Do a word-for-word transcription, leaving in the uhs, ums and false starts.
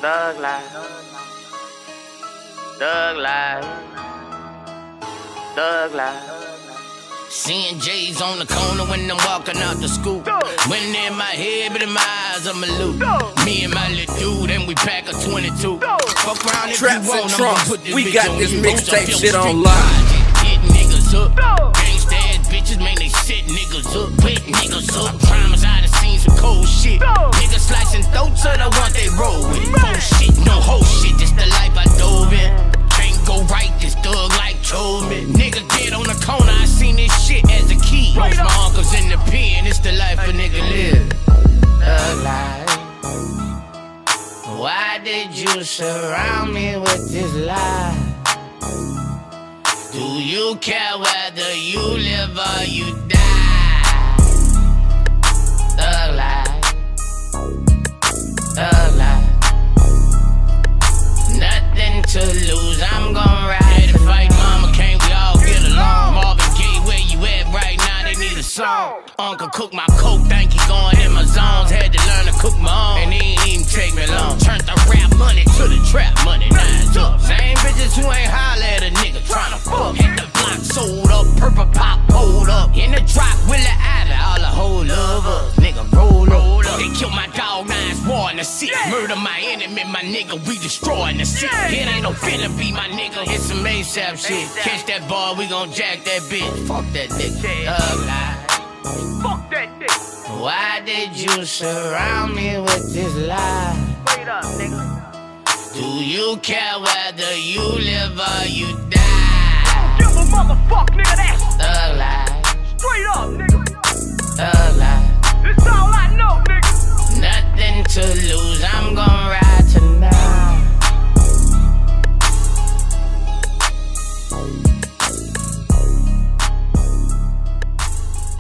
Thug life. Thug life. Thug life. Seeing J's on the corner when I'm walking out the school. When in my head, but in my eyes, I'm a loop. Me and my little dude, and we pack a twenty-two. Fuck around if Traps you and want, trunks, put this we bitch got on this you. mixtape Roll up shit your on street live. project, hit niggas up. Gangsta ass bitches, man, they set niggas up. Wet niggas up. Promise I done seen some cold shit. Niggas slicing throats, so the one they roll with. Full shit, no whole shit, this the life I dove in. Can't go right, this thug like told me. Nigga get on the corner, I seen this shit as a kid. Most my uncles in the pen, it's the life a nigga live. Thug life. Why did you surround me with this lie? Do you care whether you live or you die? Thug life. Thug life. Nothing to lose, I'm gon' ride and fight. Mama, can't we all get along? Marvin Gaye, where you at right now? They need a song. Uncle cook my coke, think he going in my zones. Had to learn to cook my own, and it ain't even take me long. Turned the rap money to the trap money, now it's up. Same bitches who ain't holler at a nigga tryna fuck. Had the block sold up, purple pop pulled up. In the drop, Willie Ivy, all the whole love us. Nigga, roll up. They killed my dog, now it's war in the city. Murder my enemy, my nigga, we destroying the city. It ain't no finna be my nigga, it's some ASAP shit. Catch that ball, we gon' jack that bitch. Fuck that nigga. Thug life. Fuck that nigga. Why did you surround me with this lie? Straight up, nigga. Do you care whether you live or you die? Give a motherfuck nigga that. Thug life. Straight up, nigga.